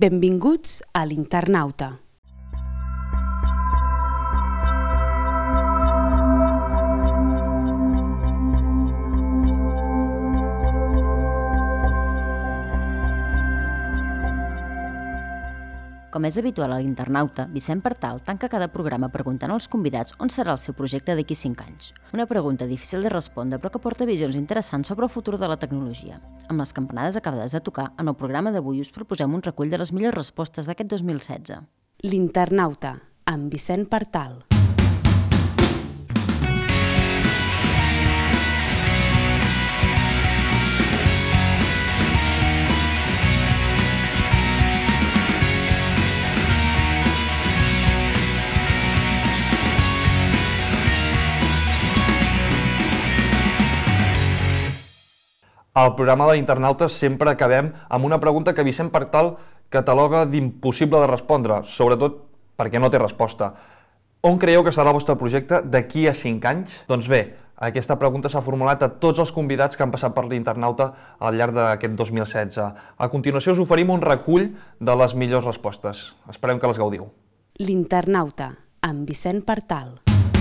Benvinguts a l'Internauta. Com és habitual a l'Internauta, Vicent Partal tanca cada programa preguntant als convidats on serà el seu projecte d'aquí 5 anys. Una pregunta difícil de respondre però que porta visions interessants sobre el futur de la tecnologia. Amb les campanades acabades de tocar, en el programa d'avui us proposem un recull de les millors respostes d'aquest 2016. L'Internauta, amb Vicent Partal. Al programa de l'Internauta sempre acabem amb una pregunta que Vicent Partal cataloga d'impossible de respondre, sobretot perquè no té resposta. On creieu que serà el vostre projecte d'aquí a 5 anys? Doncs bé, aquesta pregunta s'ha formulat a tots els convidats que han passat per l'Internauta al llarg d'aquest 2016. A continuació us oferim un recull de les millors respostes. Esperem que les gaudiu. L'Internauta, amb Vicent Partal.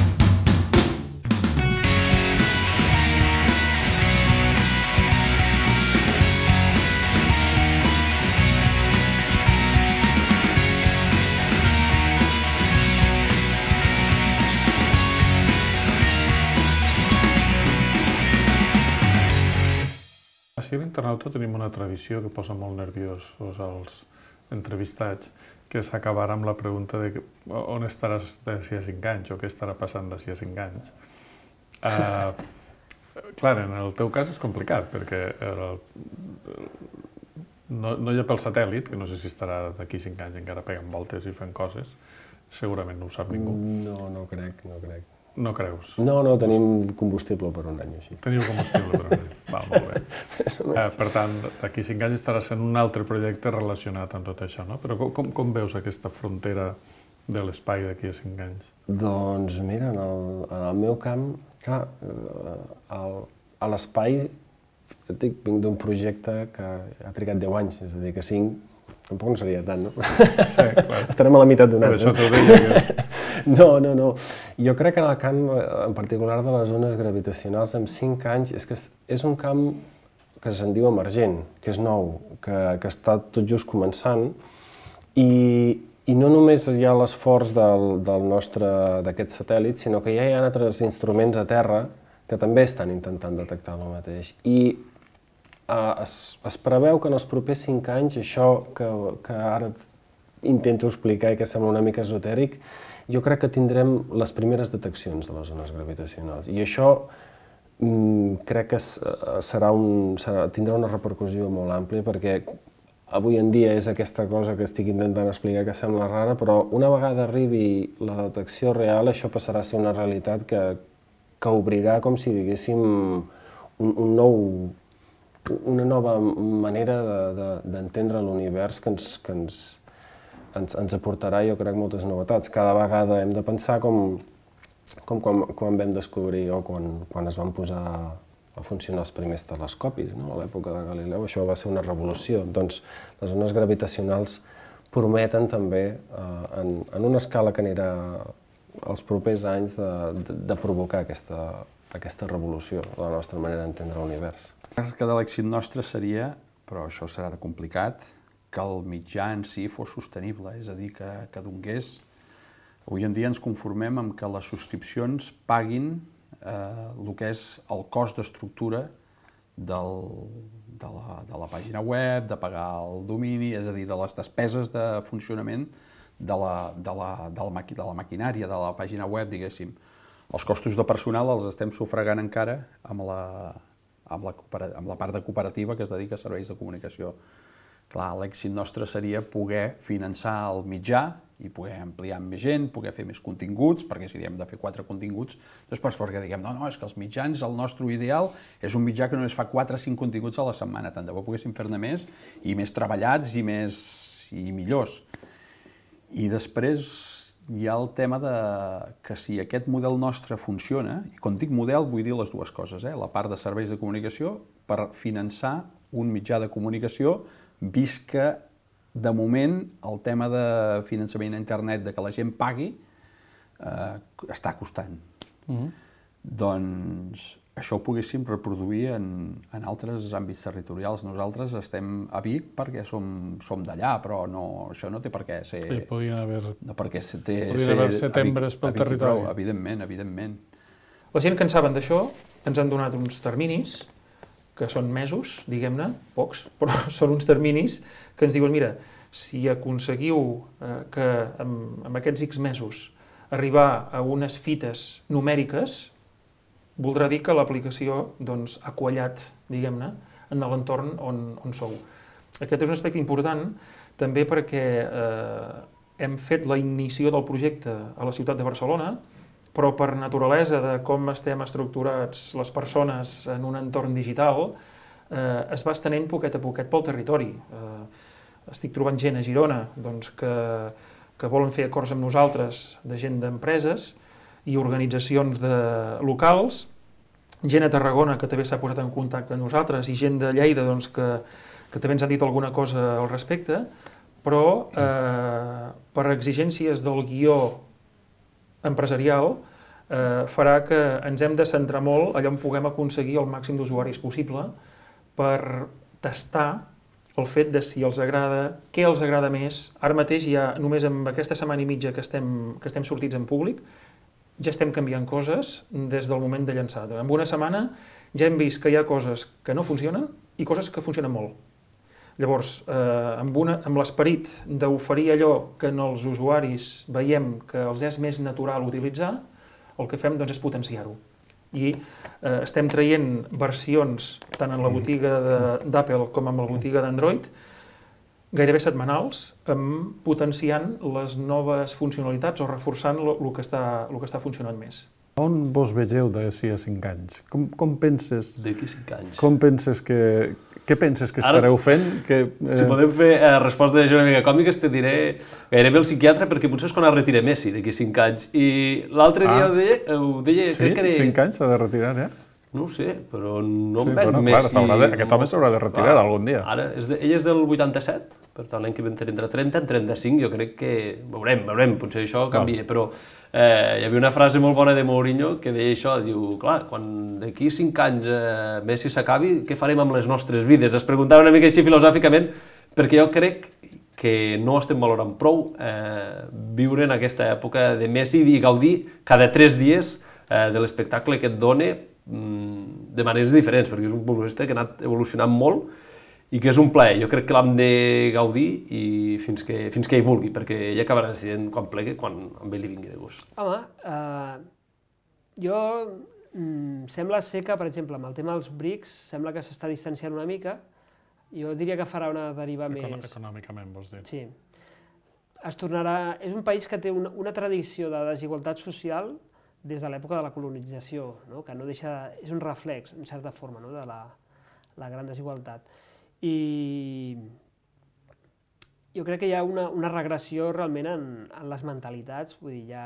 Així a l'Internauta tenim una tradició que posa molt nerviosos als entrevistats, que és acabar amb la pregunta de on estaràs d'ací a 5 anys o què estarà passant d'ací a 5 anys. Clar, en el teu cas és complicat, perquè no hi ha pel satèl·lit, que no sé si estarà d'aquí 5 anys encara pegant voltes i fent coses, segurament no ho sap ningú. No crec. No creus? No, tenim combustible per un any així. Teniu combustible per un any. Val, molt bé. Per tant, d'aquí 5 anys estarà sent un altre projecte relacionat amb tot això, no? Però com veus aquesta frontera de l'espai d'aquí a 5 anys? Doncs mira, en el meu camp, clar, a l'espai, vinc d'un projecte que ha trigat 10 anys, és a dir, que 5 tampoc no seria tant, no? Sí, clar. Estarem a la meitat d'un any. Per això t'ho deia. No. Jo crec que en el camp, en particular de les ones gravitacionals, en 5 anys, és que és un camp que se'n diu emergent, que és nou, que està tot just començant, i no només hi ha l'esforç d'aquest satèl·lit, sinó que ja hi ha altres instruments a terra que també estan intentant detectar el mateix. I es preveu que en els propers 5 anys, això que ara intento explicar i que sembla una mica esotèric, jo crec que tindrem les primeres deteccions de les ones gravitacionals. I això crec que tindrà una repercussió molt àmplia, perquè avui en dia és aquesta cosa que estic intentant explicar que sembla rara, però una vegada arribi la detecció real, això passarà a ser una realitat que obrirà com si diguéssim una nova manera d'entendre l'univers que ens aportarà, jo crec, moltes novetats. Cada vegada hem de pensar com quan vam descobrir o quan es van posar a funcionar els primers telescopis, a l'època de Galileu. Això va ser una revolució. Doncs les ones gravitacionals prometen també, en una escala que anirà els propers anys, de provocar aquesta revolució de la nostra manera d'entendre l'univers. Que de l'èxit nostre seria, però això serà de complicat, que el mitjà en si fos sostenible, és a dir, que donés. Avui en dia ens conformem amb que les subscripcions paguin el que és el cost d'estructura de la pàgina web, de pagar el domini, és a dir, de les despeses de funcionament de la maquinària, de la pàgina web, diguéssim. Els costos de personal els estem sufragant encara amb la part de cooperativa que es dedica a serveis de comunicació. Clar, l'èxit nostre seria poder finançar el mitjà i poder ampliar amb més gent, poder fer més continguts, perquè si hem de fer 4 continguts, després perquè diguem, no, és que els mitjans, el nostre ideal és un mitjà que només fa 4 o 5 continguts a la setmana, tant de bo poguéssim fer-ne més i més treballats i millors. I després hi ha el tema que si aquest model nostre funciona, i quan dic model vull dir les dues coses, la part de serveis de comunicació per finançar un mitjà de comunicació, vist que de moment, el tema de finançament a internet, de que la gent pagui, està costant. Doncs això ho poguéssim reproduir en altres àmbits territorials. Nosaltres estem a Vic perquè som d'allà, però això no té per què ser... Sí, podrien haver setembres pel territori. Evidentment. La gent que en saben d'això ens han donat uns terminis, que són mesos, diguem-ne, pocs, però són uns terminis que ens diuen, mira, si aconseguiu que en aquests X mesos arribar a unes fites numèriques, voldrà dir que l'aplicació ha quallat, diguem-ne, en l'entorn on sou. Aquest és un aspecte important també perquè hem fet la ignició del projecte a la ciutat de Barcelona, però per naturalesa de com estem estructurats les persones en un entorn digital, es va estenent poquet a poquet pel territori. Estic trobant gent a Girona que volen fer acords amb nosaltres de gent d'empreses i organitzacions locals, gent a Tarragona que també s'ha posat en contacte amb nosaltres i gent de Lleida que també ens ha dit alguna cosa al respecte, però per exigències del guió empresarial farà que ens hem de centrar molt allà on puguem aconseguir el màxim d'usuaris possible per tastar el fet de si els agrada, què els agrada més. Ara mateix ja només amb aquesta setmana i mitja que estem sortits en públic ja estem canviant coses des del moment de llançada. En una setmana ja hem vist que hi ha coses que no funcionen i coses que funcionen molt. Llavors, amb l'esperit d'oferir allò que en els usuaris veiem que els és més natural utilitzar, el que fem és potenciar-ho. I estem traient versions tant en la botiga d'Apple com en la botiga d'Android gairebé setmanals, potenciant les noves funcionalitats o reforçant el que està funcionant més. On vos vegeu d'ací a 5 anys? Com penses... D'aquí 5 anys. Com penses que... Què penses que estareu fent? Si podem fer resposta d'això una mica còmiques, te diré gairebé el psiquiatre, perquè potser és quan es retira Messi d'aquí 5 anys. I l'altre dia ho deia... Sí? 5 anys s'ha de retirar, ja? No ho sé, però no em veig Messi... Aquest home s'haurà de retirar algun dia. Ara, ell és del 87, per tant l'any que ve entre 30 i 35, jo crec que... Veurem, potser això canvia, però... Hi havia una frase molt bona de Mourinho que deia això, diu, clar, quan d'aquí 5 anys Messi s'acabi, què farem amb les nostres vides? Es preguntava una mica així filosòficament, perquè jo crec que no estem valorant prou viure en aquesta època de Messi i gaudir cada 3 dies de l'espectacle que et dona de maneres diferents, perquè és un futbolista que ha anat evolucionant molt i que és un plaer. Jo crec que l'hem de gaudir i fins que ell vulgui, perquè ell acabarà decidint quan plegui, quan amb ell li vingui de gust. Home, jo sembla ser que, per exemple, amb el tema dels BRICS, sembla que s'està distanciant una mica. Jo diria que farà una deriva més... Econòmicament, vols dir? Sí. Es tornarà... És un país que té una tradició de desigualtat social des de l'època de la colonització, no? Que no deixa... És un reflex, en certa forma, no? De la gran desigualtat. I jo crec que hi ha una regressió realment en les mentalitats, vull dir,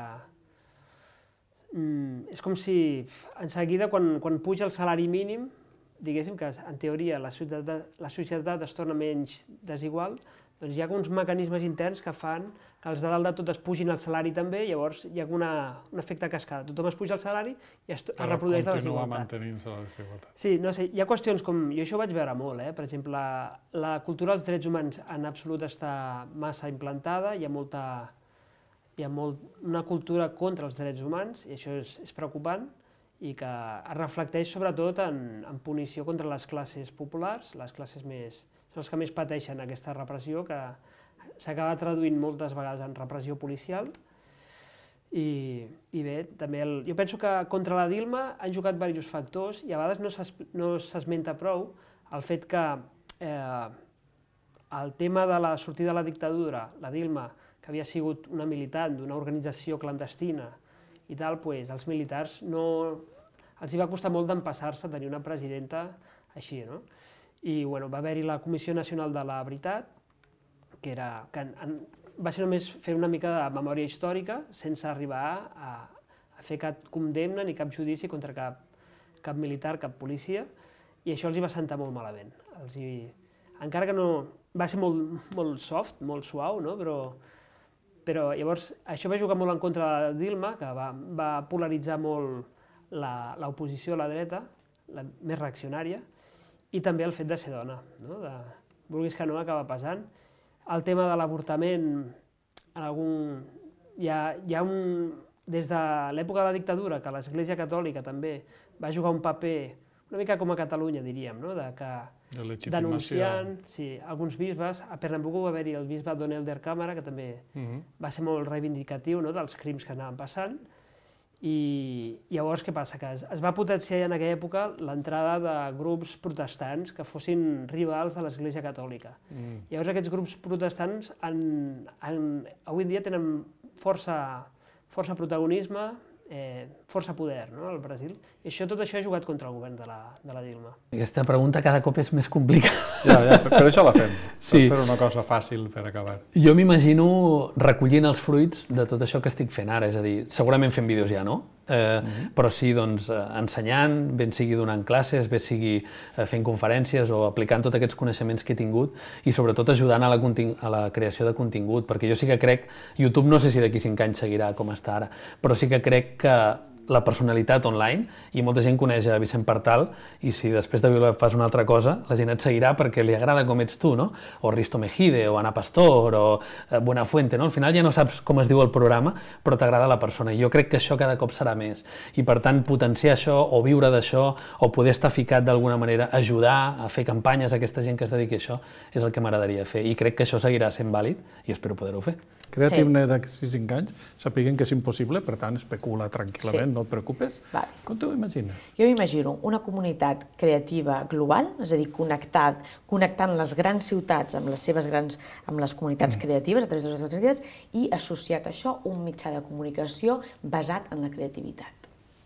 és com si en seguida quan puja el salari mínim, diguéssim que en teoria la societat es torna menys desigual, doncs hi ha uns mecanismes interns que fan que els de dalt de tot es pugin el salari també, llavors hi ha un efecte cascada. Tothom es puja el salari i es reprodueix la desigualtat. Continua mantenint-se la desigualtat. Sí, no sé, hi ha qüestions com... Jo això ho vaig veure molt, per exemple, la cultura dels drets humans en absolut està massa implantada, hi ha una cultura contra els drets humans, i això és preocupant, i que es reflecteix sobretot en punició contra les classes populars, les classes més... són els que més pateixen aquesta repressió, que s'acaba traduint moltes vegades en repressió policial. I bé, també jo penso que contra la Dilma han jugat diversos factors i a vegades no s'esmenta prou el fet que el tema de la sortida de la dictadura, la Dilma, que havia sigut una militant d'una organització clandestina i tal, doncs als militars els va costar molt d'empassar-se a tenir una presidenta així, no? I va haver-hi la Comissió Nacional de la Veritat, que va ser només fer una mica de memòria històrica sense arribar a fer cap condemna ni cap judici contra cap militar, cap policia, i això els hi va sentar molt malament. Encara que no va ser molt soft, molt suau, no? Però llavors això va jugar molt en contra de Dilma, que va polaritzar molt l'oposició a la dreta, la més reaccionària, i també el fet de ser dona, no? Vulguis que no, acaba pesant. El tema de l'avortament, des de l'època de la dictadura, que l'Església Catòlica també va jugar un paper una mica com a Catalunya, diríem, no? Denunciant alguns bisbes. A Pernambuco va haver-hi el bisbe Don Elder Cámara, que també va ser molt reivindicatiu dels crims que anaven passant. I llavors què passa? Que es va potenciar en aquella època l'entrada de grups protestants que fossin rivals de l'Església Catòlica. Llavors aquests grups protestants avui en dia tenen força protagonisme, força poder al Brasil. I tot això ha jugat contra el govern de la Dilma. Aquesta pregunta cada cop és més complicada. Ja, per això la fem, per fer una cosa fàcil per acabar. Jo m'imagino recollint els fruits de tot això que estic fent ara, és a dir, segurament fent vídeos ja no, però sí ensenyant, ben sigui donant classes, ben sigui fent conferències o aplicant tots aquests coneixements que he tingut i sobretot ajudant a la creació de contingut, perquè jo sí que crec, YouTube no sé si d'aquí 5 anys seguirà com està ara, però sí que crec que la personalitat online, i molta gent coneix a Vicent Partal, i si després de viure fas una altra cosa, la gent et seguirà perquè li agrada com ets tu, no? O Risto Mejide, o Ana Pastor, o Buenafuente, no? Al final ja no saps com es diu el programa, però t'agrada la persona, i jo crec que això cada cop serà més. I per tant, potenciar això, o viure d'això, o poder estar ficat d'alguna manera, ajudar a fer campanyes a aquesta gent que es dediqui a això, és el que m'agradaria fer, i crec que això seguirà sent vàlid, i espero poder-ho fer. Creative-ne d'aquí 5 anys, sapiguen que és impossible, per tant, especula tranquil·lament, no et preocupes. Com t'ho imagines? Jo m'imagino una comunitat creativa global, és a dir, connectant les grans ciutats amb les comunitats creatives, a través de les comunitats creatives, i associat a això un mitjà de comunicació basat en la creativitat.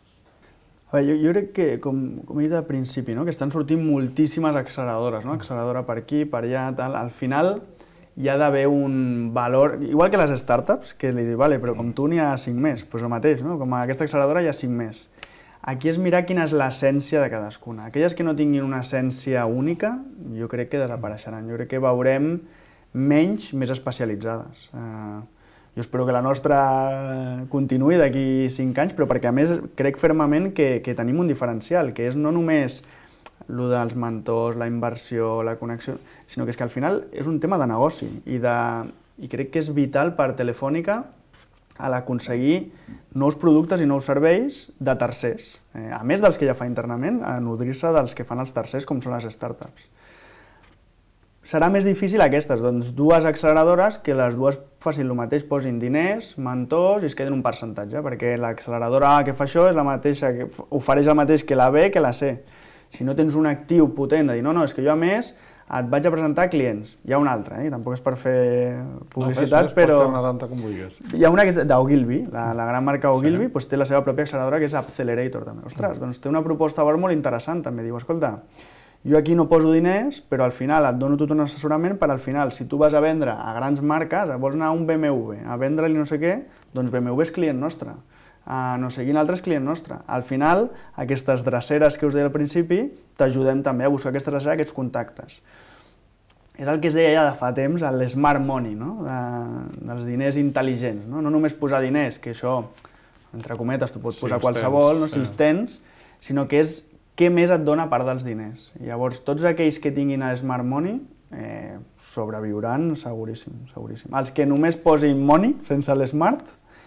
Jo crec que, com he dit al principi, que estan sortint moltíssimes acceleradores, acceleradora per aquí, per allà, tal. Al final hi ha d'haver un valor, igual que les startups, que li diu, vale, però com tu n'hi ha 5 més, doncs el mateix, no? Com a aquesta acceleradora hi ha 5 més. Aquí és mirar quina és l'essència de cadascuna. Aquelles que no tinguin una essència única, jo crec que desapareixeran. Jo crec que veurem menys més especialitzades. Jo espero que la nostra continuï d'aquí 5 anys, però perquè a més crec fermament que tenim un diferencial, que és no només el dels mentors, la inversió, la connexió, sinó que és que al final és un tema de negoci i crec que és vital per Telefònica a l'aconseguir nous productes i nous serveis de tercers, a més dels que ja fa internament, a nodrir-se dels que fan els tercers, com són les startups. Serà més difícil aquestes, doncs dues acceleradores que les dues facin el mateix, posin diners, mentors i es queden un percentatge, perquè l'acceleradora A que fa això és la mateixa, que ofereix el mateix que la B que la C. Si no tens un actiu potent de dir, no, és que jo a més et vaig a presentar clients. Hi ha una altra, tampoc és per fer publicitat, però... No, fes una tanta com vulguis. Hi ha una que és d'Ogilvy, la gran marca Ogilvy, té la seva pròpia acceleradora que és Accelerator també. Ostres, doncs té una proposta molt interessant també. Diu, escolta, jo aquí no poso diners, però al final et dono tot un assessorament per al final, si tu vas a vendre a grans marques, vols anar a un BMW, a vendre-li no sé què, doncs BMW és client nostre. No sé quin altre és client nostre. Al final, aquestes dreceres que us deia al principi, t'ajudem també a buscar aquestes dreceres, aquests contactes. És el que es deia ja de fa temps, l'smart money, dels diners intel·ligents. No només posar diners, que això, entre cometes, tu pots posar qualsevol, si els tens, sinó que és què més et dona a part dels diners. Llavors, tots aquells que tinguin smart money sobreviuran seguríssim. Els que només posin money, sense l'smart,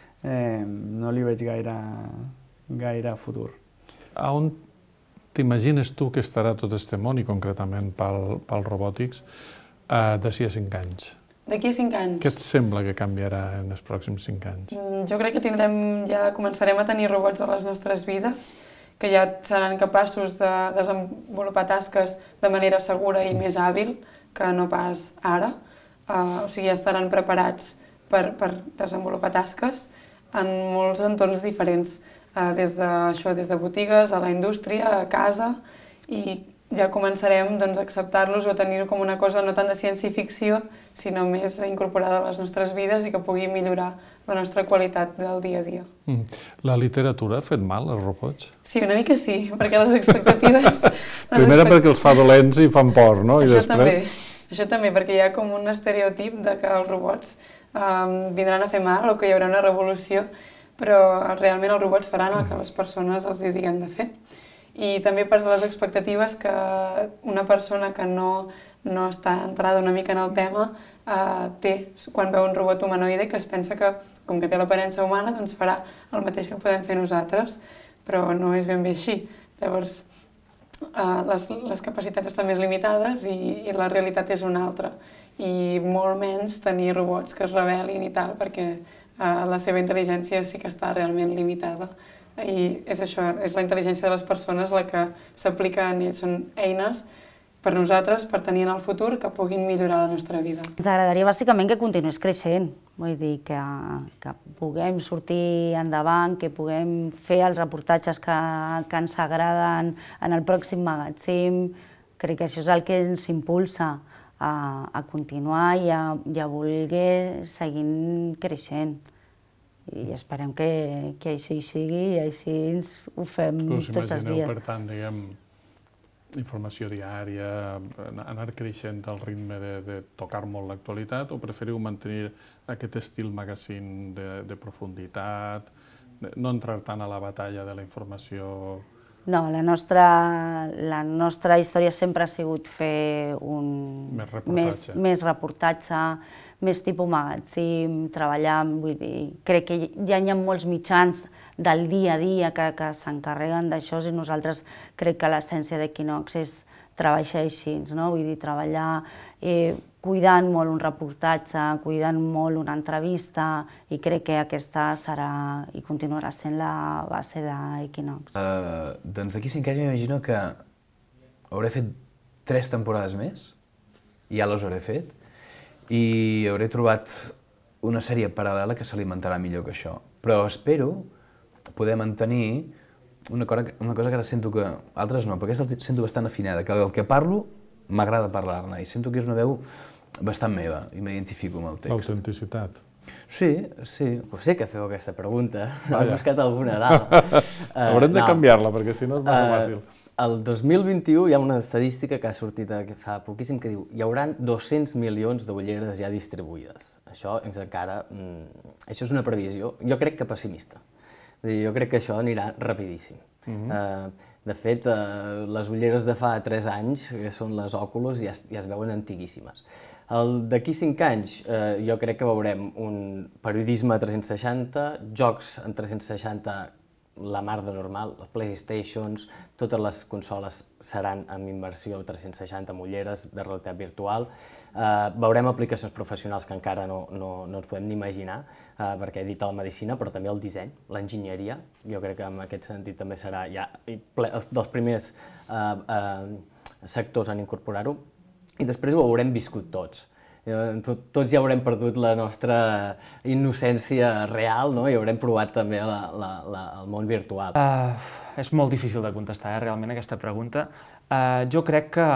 no li veig gaire futur. On t'imagines tu que estarà tot este món, i concretament pel robòtics, d'ací a 5 anys? D'aquí a 5 anys? Què et sembla que canviarà en els pròxims 5 anys? Jo crec que començarem a tenir robots a les nostres vides, que ja seran capaços de desenvolupar tasques de manera segura i més hàbil que no pas ara. O sigui, ja estaran preparats per desenvolupar tasques en molts entorns diferents, des de botigues, a la indústria, a casa, i ja començarem a acceptar-los o tenir-ho com una cosa no tant de ciència-ficció, sinó més incorporada a les nostres vides i que pugui millorar la nostra qualitat del dia a dia. La literatura ha fet mal als robots? Sí, una mica sí, perquè les expectatives... Primera perquè els fa dolents i fan por, no? Això també. Això també, perquè hi ha com un estereotip de que els robots vindran a fer mal o que hi haurà una revolució, però realment els robots faran el que les persones els diguem de fer. I també per les expectatives que una persona que no està entrada una mica en el tema té quan veu un robot humanoide, que es pensa que, com que té l'aparença humana, doncs farà el mateix que podem fer nosaltres, però no és ben bé així. Llavors, les capacitats estan més limitades i la realitat és una altra. I molt menys tenir robots que es rebel·lin i tal, perquè la seva intel·ligència sí que està realment limitada. I és això, és la intel·ligència de les persones la que s'aplica en ells. Són eines per nosaltres, per tenir en el futur, que puguin millorar la nostra vida. Ens agradaria bàsicament que continués creixent, vull dir, que puguem sortir endavant, que puguem fer els reportatges que ens agraden en el pròxim magatzim. Crec que això és el que ens impulsa a continuar i a voler seguir creixent. I esperem que així sigui i així ho fem tots els dies. Us imagineu, per tant, diguem, informació diària, anar creixent al ritme de tocar molt l'actualitat, o preferiu mantenir aquest estil magazine de profunditat, no entrar tant a la batalla de la informació? No, la nostra història sempre ha sigut fer més reportatge, més tipus magatzim, treballar, vull dir, crec que ja hi ha molts mitjans del dia a dia que s'encarreguen d'això i nosaltres crec que l'essència d'Equinox és treballar així, no? Vull dir, treballar cuidant molt un reportatge, cuidant molt una entrevista, i crec que aquesta serà i continuarà sent la base d'Equinox. Doncs d'aquí 5 anys m'imagino que hauré fet 3 temporades més, ja les hauré fet, i hauré trobat una sèrie paral·lela que s'alimentarà millor que això. Però espero poder mantenir una cosa que ara sento que altres no, perquè aquesta sento bastant afinada, que el que parlo m'agrada parlar-ne i sento que és una veu bastant meva i m'identifico amb el text. L'autenticitat. Sí. Ho sé que feu aquesta pregunta, he buscat alguna dada. Haurem de canviar-la, perquè si no és massa fàcil. El 2021 hi ha una estadística que ha sortit fa poquíssim que diu hi haurà 200 milions d'ulleres ja distribuïdes. Això això és una previsió, jo crec que pessimista. Jo crec que això anirà rapidíssim. De fet, les ulleres de fa 3 anys, que són les Oculus, ja es veuen antiguíssimes. D'aquí 5 anys jo crec que veurem un periodisme 360, jocs en 360 la mar de normal, les PlayStations, totes les consoles seran amb immersió 360 amb ulleres de realitat virtual. Veurem aplicacions professionals que encara no ens podem ni imaginar, perquè he dit la medicina, però també el disseny, l'enginyeria. Jo crec que en aquest sentit també serà ja dels primers sectors en incorporar-ho. I després ho haurem viscut tots. Tots ja haurem perdut la nostra innocència real, no? I haurem provat també el món virtual. És molt difícil de contestar, realment, aquesta pregunta. Jo crec que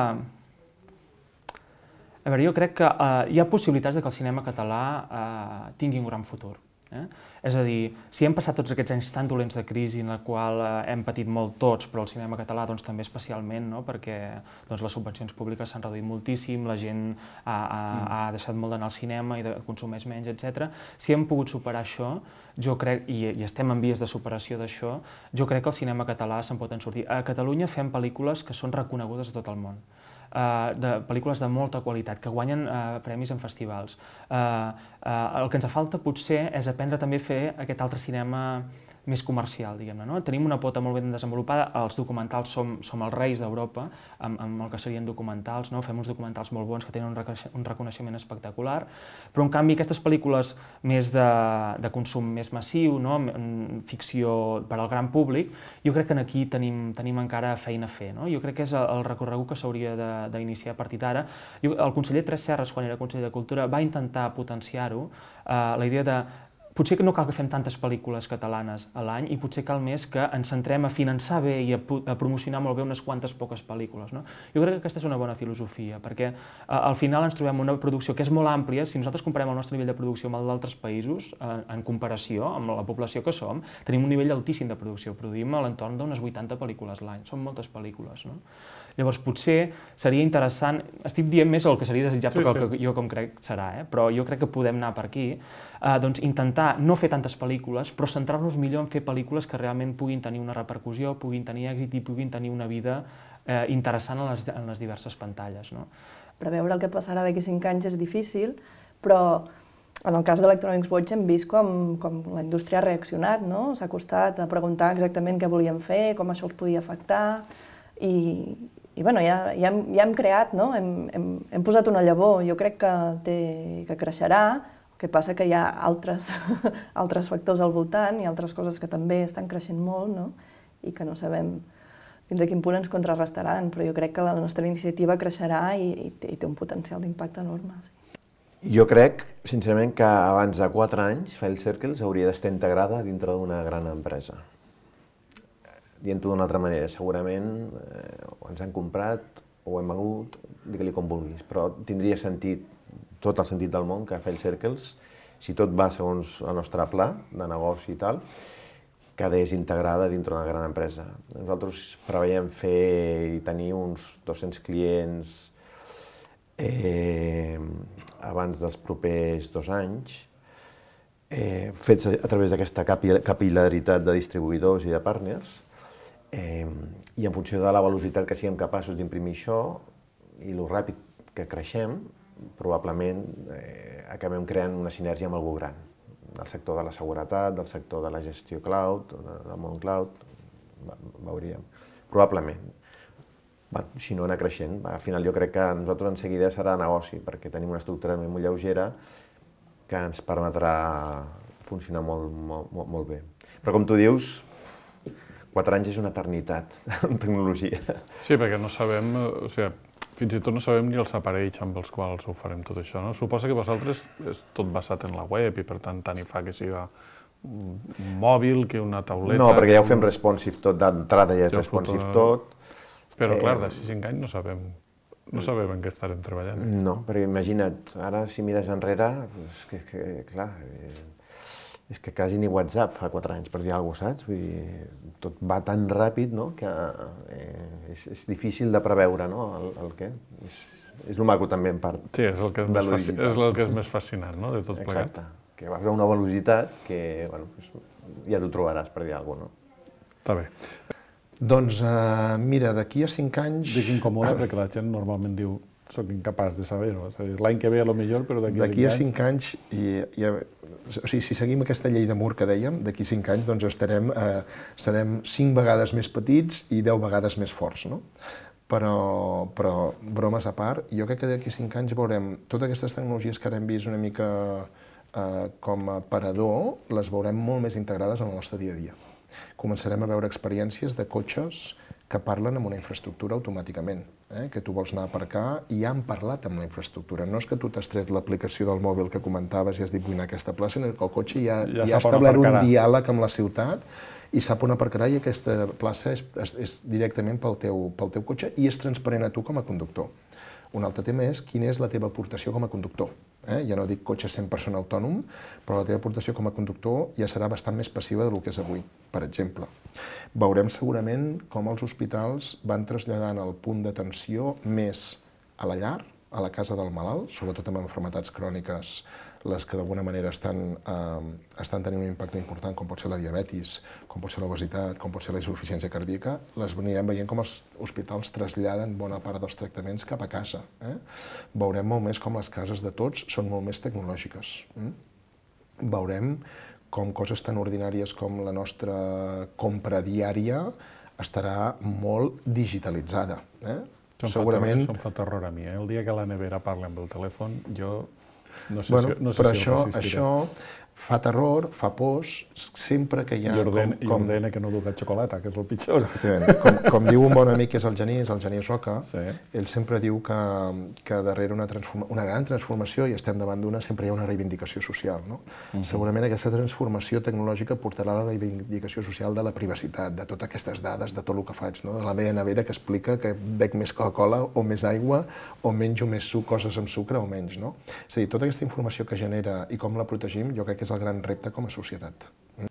hi ha possibilitats que el cinema català tingui un gran futur. És a dir, si hem passat tots aquests anys tan dolents de crisi en la qual hem patit molt tots, però el cinema català també especialment, perquè les subvencions públiques s'han reduït moltíssim, la gent ha deixat molt d'anar al cinema i consumeix menys, etc. Si hem pogut superar això, jo crec, i estem en vies de superació d'això, jo crec que el cinema català se'n pot en sortir. A Catalunya fem pel·lícules que són reconegudes a tot el món. Pel·lícules de molta qualitat, que guanyen premis en festivals. El que ens falta potser és aprendre també a fer aquest altre cinema més comercial, diguem-ne. Tenim una pota molt ben desenvolupada, els documentals som els reis d'Europa amb el que serien documentals, fem uns documentals molt bons que tenen un reconeixement espectacular, però en canvi aquestes pel·lícules més de consum més massiu, ficció per al gran públic, jo crec que aquí tenim encara feina a fer. Jo crec que és el recorregut que s'hauria d'iniciar a partir d'ara. El conseller Tres Serres, quan era conseller de Cultura, va intentar potenciar-ho, la idea de potser que no cal que fem tantes pel·lícules catalanes a l'any i potser cal més que ens centrem a finançar bé i a promocionar molt bé unes quantes poques pel·lícules. Jo crec que aquesta és una bona filosofia, perquè al final ens trobem una producció que és molt àmplia. Si nosaltres comparem el nostre nivell de producció amb el d'altres països, en comparació amb la població que som, tenim un nivell altíssim de producció. Produïm a l'entorn d'unes 80 pel·lícules l'any, són moltes pel·lícules. Llavors, potser seria interessant, estic dient més el que seria desitjable que el que jo com crec serà, però jo crec que podem anar per aquí, doncs intentar no fer tantes pel·lícules, però centrar-nos millor en fer pel·lícules que realment puguin tenir una repercussió, puguin tenir èxit i puguin tenir una vida interessant en les diverses pantalles. Preveure el que passarà d'aquí 5 anys és difícil, però en el cas d'Electronics Watch hem vist com la indústria ha reaccionat, s'ha costat a preguntar exactament què volien fer, com això els podia afectar, i ja hem creat, hem posat una llavor, jo crec que creixerà, el que passa que hi ha altres factors al voltant i altres coses que també estan creixent molt i que no sabem fins a quin punt ens contrarrestaran, però jo crec que la nostra iniciativa creixerà i té un potencial d'impacte enorme. Jo crec, sincerament, que abans de 4 anys File Circles hauria d'estar integrada dintre d'una gran empresa. Dient-ho d'una altra manera, segurament ens han comprat o hem hagut, digue-li com vulguis, però tindria sentit, tot el sentit del món, que File Circles, si tot va segons el nostre pla de negoci i tal, quedés integrada dintre d'una gran empresa. Nosaltres preveiem fer i tenir uns 200 clients abans dels propers 2 anys, fets a través d'aquesta capil·laritat de distribuïdors i de partners, i en funció de la velocitat que siguem capaços d'imprimir això i el ràpid que creixem, probablement acabem creant una sinergia amb algú gran, del sector de la seguretat, del sector de la gestió cloud, del món cloud, veuríem, probablement. Si no, anar creixent. Al final jo crec que a nosaltres en seguida serà negoci, perquè tenim una estructura molt lleugera que ens permetrà funcionar molt bé. Però com tu dius, 4 anys és una eternitat en tecnologia. Sí, perquè no sabem, fins i tot no sabem ni els aparells amb els quals ho farem tot això. Suposa que vosaltres és tot basat en la web i per tant hi fa que siga un mòbil que una tauleta... No, perquè ja ho fem responsive tot, d'entrada ja és responsive tot. Però clar, d'ací 5 anys no sabem en què estarem treballant. No, perquè imagina't, ara si mires enrere, és que quasi ni WhatsApp fa 4 anys, per dir alguna cosa, saps? Vull dir, tot va tan ràpid que és difícil de preveure el què. És el maco també en part. Sí, és el que és més fascinant de tot plegat. Exacte, que vas a una velocitat que ja t'ho trobaràs, per dir alguna cosa. Està bé. Doncs mira, d'aquí a 5 anys... Dic incòmode perquè la gent normalment diu soc incapaç de saber-ho. L'any que ve a lo millor, però d'aquí a 5 anys... O sigui, si seguim aquesta llei de Moore que dèiem, d'aquí 5 anys doncs serem 5 vegades més petits i 10 vegades més forts, no? Però bromes a part, jo crec que d'aquí a 5 anys veurem totes aquestes tecnologies que ara hem vist una mica com a parador, les veurem molt més integrades en el nostre dia a dia. Començarem a veure experiències de cotxes que parlen amb una infraestructura automàticament, que tu vols anar a aparcar i ja han parlat amb la infraestructura. No és que tu t'has tret l'aplicació del mòbil que comentaves i has dit vull anar a aquesta plaça, sinó que el cotxe ja ha establert un diàleg amb la ciutat i sap on aparcarà i aquesta plaça és directament pel teu cotxe i és transparent a tu com a conductor. Un altre tema és quina és la teva aportació com a conductor. Ja no dic cotxe 100% autònom, però la teva aportació com a conductor ja serà bastant més passiva del que és avui, per exemple. Veurem segurament com els hospitals van traslladant el punt d'atenció més a la llar, a la casa del malalt, sobretot amb malalties cròniques, les que d'alguna manera estan tenint un impacte important, com pot ser la diabetis, com pot ser l'obesitat, com pot ser la insuficiència cardíaca, les anirem veient com els hospitals traslladen bona part dels tractaments cap a casa. Veurem molt més com les cases de tots són molt més tecnològiques. Veurem com coses tan ordinàries com la nostra compra diària estarà molt digitalitzada. Segurament... Això em fa terror a mi. El dia que la nevera parla amb el telèfon, jo... No sé però si això fa terror, fa pors, sempre que hi ha... I ordena que no duga xocolata, que és el pitjor. Com diu un bon amic que és el Genís Roca, ell sempre diu que darrere una gran transformació, i estem davant d'una, sempre hi ha una reivindicació social. Segurament aquesta transformació tecnològica portarà a la reivindicació social de la privacitat, de totes aquestes dades, de tot el que faig, de la meva nevera que explica que bec més Coca-Cola o més aigua, o menjo més coses amb sucre o menys. És a dir, tota aquesta informació que genera i com la protegim, jo crec que és el gran repte com a societat.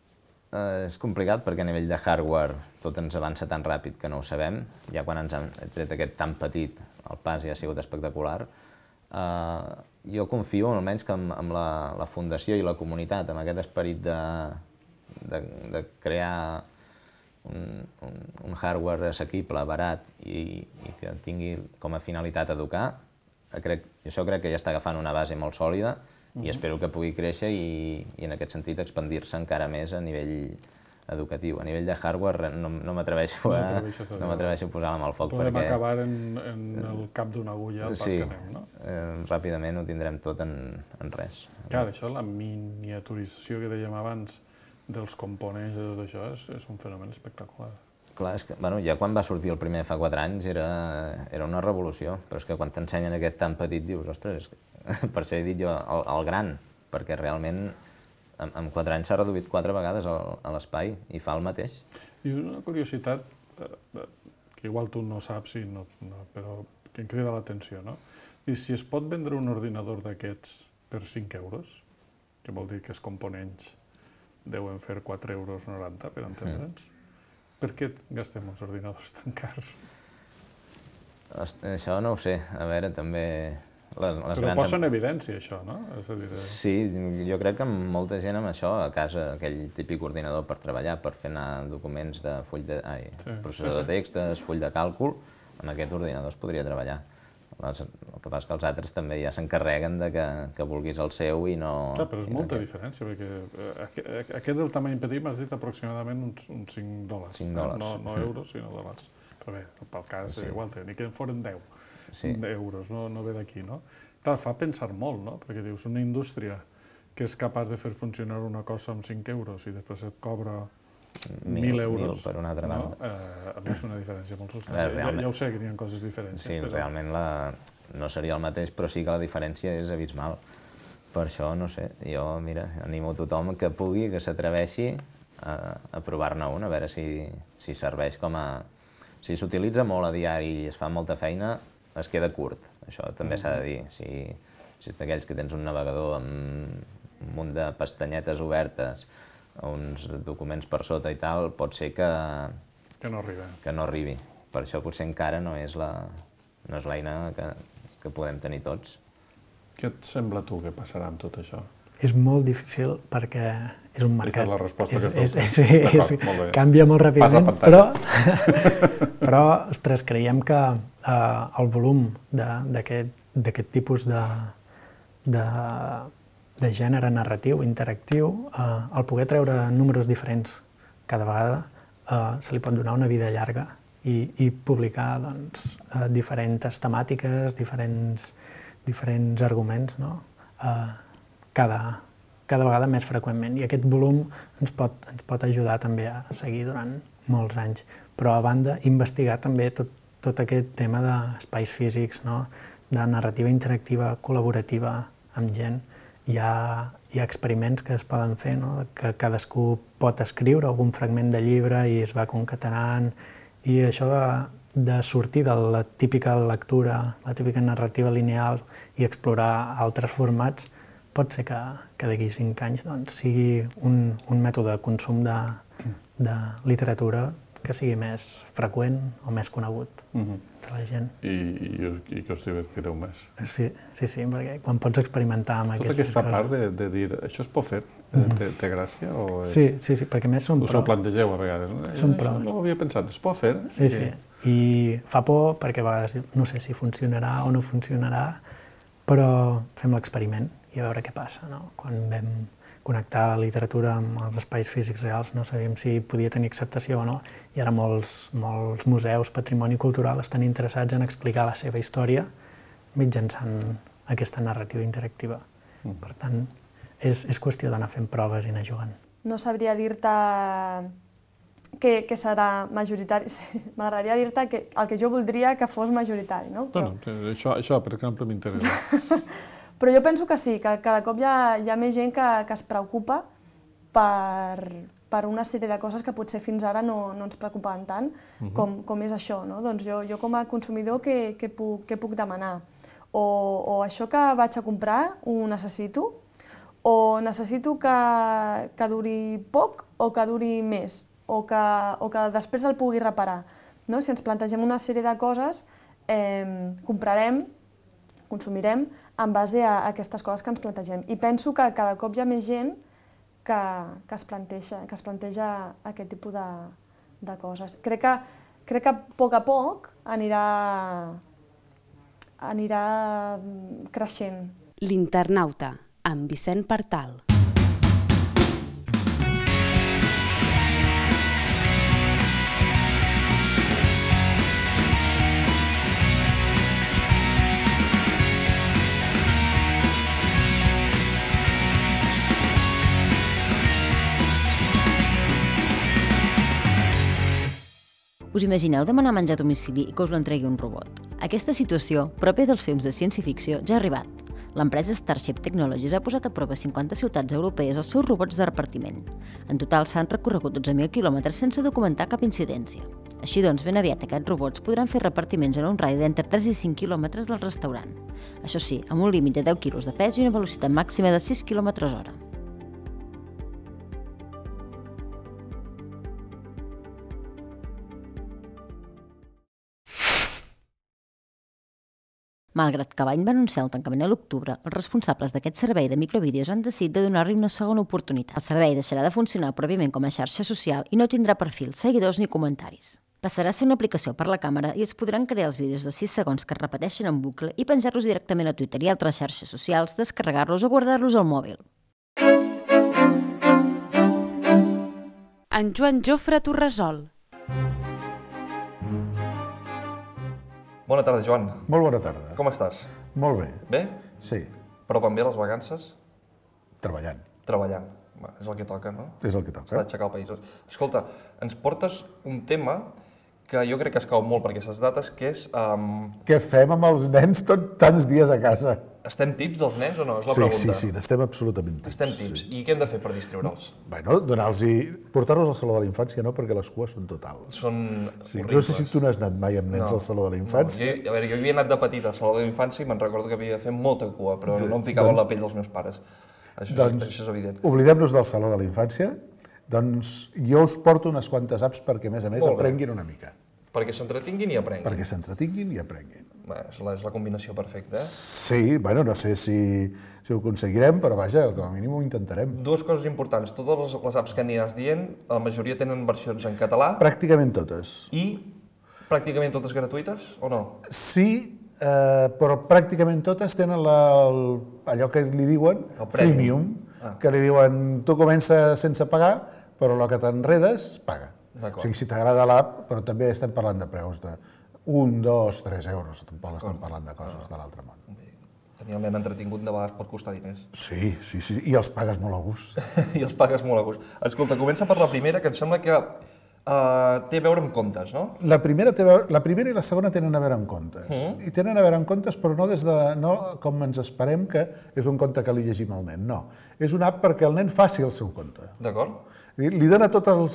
És complicat perquè a nivell de hardware tot ens avança tan ràpid que no ho sabem. Ja quan ens han tret aquest tan petit, el pas ja ha sigut espectacular. Jo confio almenys que amb la fundació i la comunitat, amb aquest esperit de crear un hardware assequible, barat i que tingui com a finalitat educar, això crec que ja està agafant una base molt sòlida i espero que pugui créixer i en aquest sentit expandir-se encara més a nivell educatiu. A nivell de hardware no m'atreveixo a posar la mà al foc. Podem acabar en el cap d'una agulla al pas que anem, no? Ràpidament ho tindrem tot en res. Clar, això, la miniaturització que dèiem abans dels components i tot això és un fenomen espectacular. Clar, és que ja quan va sortir el primer fa 4 anys era una revolució, però és que quan t'ensenyen aquest tan petit dius, ostres, per això he dit jo el gran, perquè realment en 4 anys s'ha reduït 4 vegades a l'espai i fa el mateix. I una curiositat, que igual tu no saps, però que em crida l'atenció, no? I si es pot vendre un ordinador d'aquests per 5 euros, que vol dir que els components deuen fer 4,90 euros per entendre'ns, per què gastem uns ordinadors tan cars? Això no ho sé. A veure, també... Però posa en evidència, això, no? Sí, jo crec que molta gent amb això, a casa, aquell típic ordinador per treballar, per fer anar documents de processador de textos, full de càlcul, amb aquest ordinador es podria treballar. El que passa que els altres també ja s'encarreguen que vulguis el seu i no... Clar, però és molta diferència, perquè aquest del tamany petit m'has dit aproximadament uns $5. No euros, sinó dòlars. Però bé, pel cas igual, ni que en foren 10 euros, no ve d'aquí, no? Clar, fa pensar molt, no? Perquè dius, una indústria que és capaç de fer funcionar una cosa amb 5 euros i després et cobra 1.000 euros, per una altra banda. A mi és una diferència molt substancial. Ja ho sé que n'hi ha coses diferents. Sí, realment no seria el mateix, però sí que la diferència és abismal. Per això, no sé, jo, mira, animo tothom que pugui, que s'atreveixi a provar-ne un, a veure si serveix com a... Si s'utilitza molt a diari i es fa molta feina, es queda curt. Això també s'ha de dir. Si ets d'aquells que tens un navegador amb un munt de pestanyetes obertes, uns documents per sota i tal, pot ser que no arribi. Per això potser encara no és l'eina que podem tenir tots. Què et sembla tu que passarà amb tot això? És molt difícil perquè és un mercat. És la resposta que feu. Sí, canvia molt ràpidament, però ostres, creiem que el volum d'aquest tipus de gènere narratiu, interactiu, el poder treure números diferents cada vegada se li pot donar una vida llarga i publicar diferents temàtiques, diferents arguments, no? Cada vegada més freqüentment. I aquest volum ens pot ajudar també a seguir durant molts anys. Però a banda, investigar també tot aquest tema d'espais físics, no? De narrativa interactiva, col·laborativa amb gent. Hi ha experiments que es poden fer, no? Que cadascú pot escriure algun fragment de llibre i es va concatenant. I això de sortir de la típica lectura, la típica narrativa lineal i explorar altres formats, pot ser que d'aquí 5 anys sigui un mètode de consum de literatura que sigui més freqüent o més conegut entre la gent. I que us divertireu més. Sí, perquè quan pots experimentar amb aquestes coses... Tota aquesta part de dir, això es pot fer, té gràcia? Sí, perquè més són prou. Us ho plantegeu a vegades, no? Són prou. No ho havia pensat, es pot fer? Sí, i fa por perquè a vegades no sé si funcionarà o no funcionarà, però fem l'experiment i a veure què passa, no? Quan vam connectar la literatura amb els espais físics reals no sabíem si podia tenir acceptació o no, i ara molts museus, patrimoni cultural estan interessats en explicar la seva història mitjançant aquesta narrativa interactiva. Per tant, és qüestió d'anar fent proves i anar jugant. No sabria dir-te que serà majoritari. M'agradaria dir-te el que jo voldria que fos majoritari, no? Això, per exemple, m'interessa. Però jo penso que sí, que cada cop hi ha més gent que es preocupa per una sèrie de coses que potser fins ara no ens preocupaven tant, com és això, no? Doncs jo com a consumidor què puc demanar? O això que vaig a comprar ho necessito, o necessito que duri poc o que duri més, o que després el pugui reparar. Si ens plantegem una sèrie de coses, comprarem, consumirem en base a aquestes coses que ens plantegem. I penso que cada cop hi ha més gent que es planteja aquest tipus de coses. Crec que a poc anirà creixent. L'Internauta, amb Vicent Partal. Us imagineu demanar menjar a domicili i que us l'entregui un robot? Aquesta situació, pròpia dels films de ciència-ficció, ja ha arribat. L'empresa Starship Technologies ha posat a prova 50 ciutats europees els seus robots de repartiment. En total s'han recorregut 12.000 quilòmetres sense documentar cap incidència. Així doncs, ben aviat aquests robots podran fer repartiments en un rai d'entre 3 i 5 quilòmetres del restaurant. Això sí, amb un límit de 10 quilos de pes i una velocitat màxima de 6 km/h. Malgrat que Bany va anunciar el tancament a l'octubre, els responsables d'aquest servei de microvídeos han decidit de donar-li una segona oportunitat. El servei deixarà de funcionar pròpiament com a xarxa social i no tindrà perfil, seguidors ni comentaris. Passarà a ser una aplicació per la càmera i es podran crear els vídeos de 6 segons que es repeteixen en bucle i penjar-los directament a Twitter i altres xarxes socials, descarregar-los o guardar-los al mòbil. En Joan Jofre Torresol. Bona tarda, Joan. Molt bona tarda. Com estàs? Molt bé. Bé? Sí. Però van bé les vacances? Treballant. Treballant. És el que toca, no? És el que toca. S'ha d'aixecar el país. Escolta, ens portes un tema que jo crec que es cau molt per aquestes dates, que és... Què fem amb els nens tants dies a casa? Estem tips dels nens o no? És la pregunta. Sí, estem absolutament tips. Estem tips. I què hem de fer per distreure'ls? Bueno, portar-los al Saló de la Infància no, perquè les cues són totals. Són horribles. No sé si tu n'has anat mai amb nens al Saló de la Infància. A veure, jo havia anat de petit al Saló de la Infància i me'n recordo que havia de fer molta cua, però no em ficava en la pell dels meus pares. Això és evident. Oblidem-nos del Saló de la Infància. Doncs jo us porto unes quantes apps perquè, a més, aprenguin una mica. Perquè s'entretinguin i aprenguin. Perquè s'entretinguin i aprenguin. És la combinació perfecta, eh? Sí, bueno, no sé si ho aconseguirem, però vaja, com a mínim ho intentarem. Dues coses importants. Totes les apps que aniràs dient, la majoria tenen versions en català. Pràcticament totes. I pràcticament totes gratuïtes, o no? Sí, però pràcticament totes tenen allò que li diuen freemium, que li diuen tu comences sense pagar, però el que t'enredes, paga. O sigui, si t'agrada l'app, però també estem parlant de preus de 1, 2, 3 euros, tampoc estem parlant de coses de l'altre món. Tenir el nen entretingut de vegades pot costar diners. Sí, i els pagues molt a gust. I els pagues molt a gust. Escolta, comença per la primera, que em sembla que té a veure amb contes, no? La primera i la segona tenen a veure amb contes. I tenen a veure amb contes, però no com ens esperem que és un conte que li llegim al nen, no. És una app perquè el nen faci el seu conte. D'acord. Li dona tots els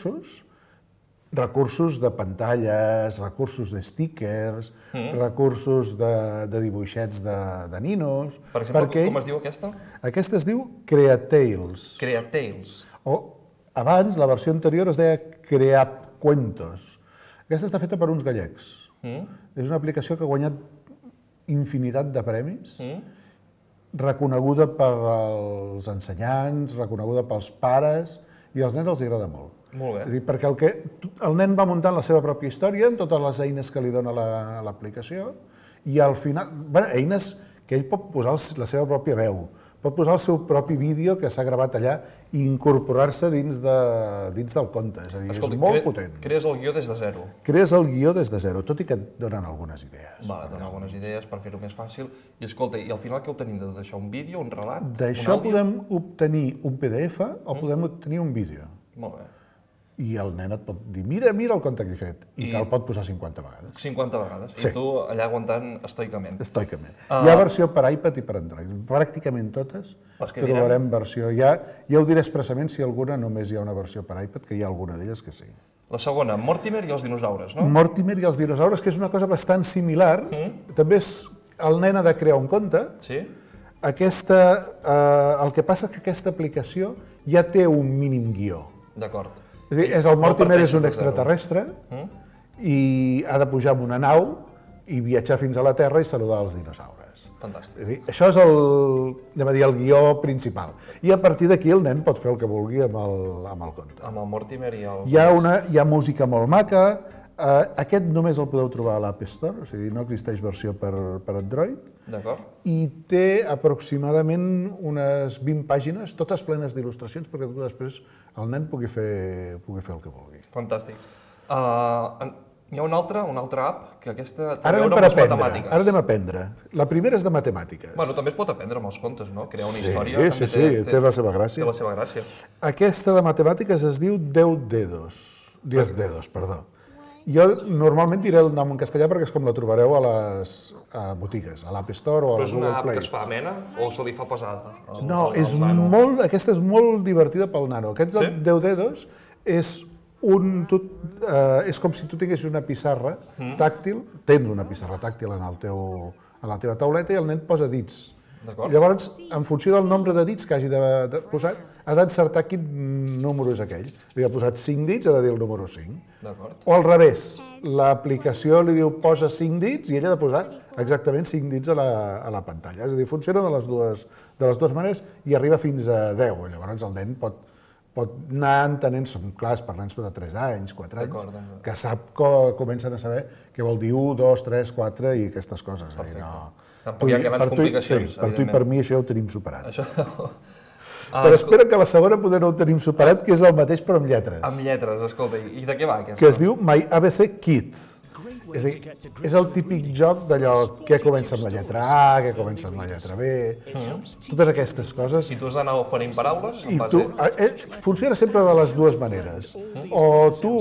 recursos de pantalles, recursos de stickers, recursos de dibuixets de ninos... Per exemple, com es diu aquesta? Aquesta es diu Creatales. Creatales. O abans, la versió anterior es deia Creacuentos. Aquesta està feta per uns gallecs. És una aplicació que ha guanyat infinitat de premis, reconeguda pels ensenyants, reconeguda pels pares, i als nens els agrada molt. Molt bé. Perquè el nen va muntant la seva pròpia història amb totes les eines que li dona l'aplicació i al final, eines que ell pot posar la seva pròpia veu, pot posar el seu propi vídeo que s'ha gravat allà i incorporar-se dins del conte. És a dir, és molt potent. Crees el guió des de zero. Crees el guió des de zero, tot i que et donen algunes idees. Vale, donen algunes idees per fer-ho més fàcil. I escolta, i al final què obtenim de tot això? Un vídeo, un relat, un àudio? D'això podem obtenir un PDF o podem obtenir un vídeo. Molt bé. I el nen et pot dir, mira el conte que he fet, i te'l pot posar 50 vegades. 50 vegades? I tu allà aguantant estoicament? Estoicament. Hi ha versió per iPad i per Android. Pràcticament totes trobarem versió. Ja ho diré expressament si alguna només hi ha una versió per iPad, que hi ha alguna d'elles que sí. La segona, Mortimer i els dinosaures, no? Mortimer i els dinosaures, que és una cosa bastant similar. També el nen ha de crear un conte. Sí. El que passa és que aquesta aplicació ja té un mínim guió. D'acord. És a dir, el Mortimer és un extraterrestre i ha de pujar en una nau i viatjar fins a la Terra i saludar els dinosaures. Fantàstic. És a dir, això és el guió principal. I a partir d'aquí el nen pot fer el que vulgui amb el conte. Amb el Mortimer i el... Hi ha música molt maca. Aquest només el podeu trobar a l'App Store, o sigui, no existeix versió per Android. D'acord. I té aproximadament unes 20 pàgines, totes plenes d'il·lustracions, perquè tu després el nen pugui fer el que vulgui. Fantàstic. Hi ha una altra app que aquesta té a Ara veure amb les matemàtiques. Ara anem a aprendre. La primera és de matemàtiques. Bueno, també es pot aprendre amb els contes, no? Crear una història... Sí, té la seva gràcia. Té la seva gràcia. Aquesta de matemàtiques es diu 10 dedos, perdó. Jo normalment diré el nom en castellà perquè és com la trobareu a les botigues, a l'App Store o a Google Play. Però és una app que es fa amena o se li fa pesada? No, aquesta és molt divertida pel nano. Aquest 10 dedos és com si tu tinguessis una pissarra tàctil, tens una pissarra tàctil en la teva tauleta i el nen posa dits. Llavors, en funció del nombre de dits que hagi posat, ha d'encertar quin número és aquell. Si ha posat 5 dits, ha de dir el número 5. O al revés, l'aplicació li diu posa 5 dits i ell ha de posar exactament 5 dits a la pantalla. És a dir, funciona de les dues maneres i arriba fins a 10. Llavors el nen pot anar entenent, són clars per nens de 3 anys, 4 anys, que comencen a saber què vol dir 1, 2, 3, 4 i aquestes coses. Tampoc hi ha grans complicacions. Per tu i per mi això ho tenim superat. Però espera que la segona poder ho tenim superat, que és el mateix però amb lletres. Amb lletres, escolta, i de què va aquesta? Que es diu My ABC Kid. És a dir, és el típic joc d'allò que comença amb la lletra A, que comença amb la lletra B, totes aquestes coses. I tu has d'anar oferint paraules? Funciona sempre de les dues maneres. O tu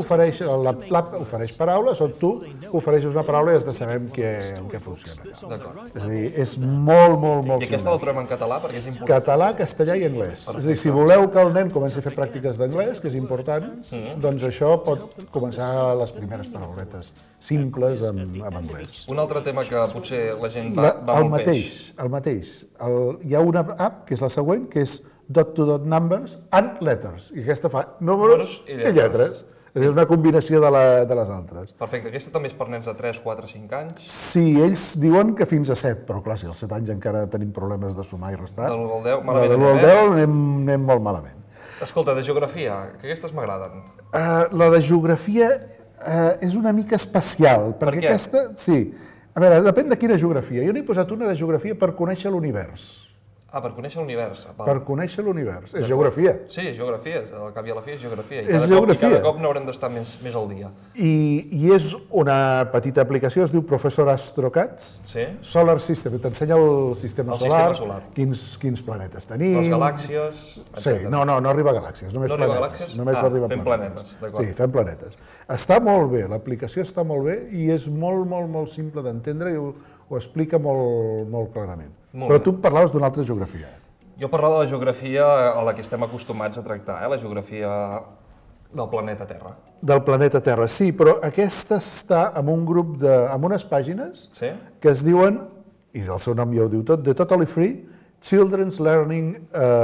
l'app ofereix paraules, o tu ofereixes una paraula i has de saber en què funciona. És a dir, és molt I aquesta la trobem en català, perquè és important? Català, castellà i anglès. És a dir, si voleu que el nen comenci a fer pràctiques d'anglès, que és important, doncs això pot començar les primeres parauletes simples amb anglès. Un altre tema que potser la gent va molt peix. El mateix. Hi ha una app, que és la següent, que és dot-to-dot numbers and letters. I aquesta fa números i lletres. És una combinació de les altres. Perfecte. Aquesta també és per nens de 3, 4, 5 anys? Sí, ells diuen que fins a 7, però clar, si als 7 anys encara tenim problemes de sumar i restar. De l'1 al 10, malament. De l'1 al 10 anem molt malament. Escolta, de geografia, que aquestes m'agraden. La de geografia és una mica especial, perquè aquesta... Sí. A veure, depèn de quina geografia. Jo n'he posat una de geografia per conèixer l'univers. Per conèixer l'univers. Per conèixer l'univers. És geografia. Sí, geografia. Al cap i a la fi és geografia. És geografia. I cada cop n'haurem d'estar més al dia. I és una petita aplicació, es diu Professor AstroCats. Sí. Solar System. T'ensenya el sistema solar. Quins planetes tenim. Les galàxies. Sí, no arriba a galàxies. Només arriba a galàxies? Només arriba a planetes. Sí, fem planetes. Està molt bé, l'aplicació està molt bé i és molt, molt, molt simple d'entendre i ho explica molt clarament. Però tu parlaves d'una altra geografia. Jo parlava de la geografia a la que estem acostumats a tractar, la geografia del planeta Terra. Del planeta Terra, sí, però aquesta està en un grup amb unes pàgines que es diuen, i el seu nom ja ho diu tot, The Totally Free Children's Learning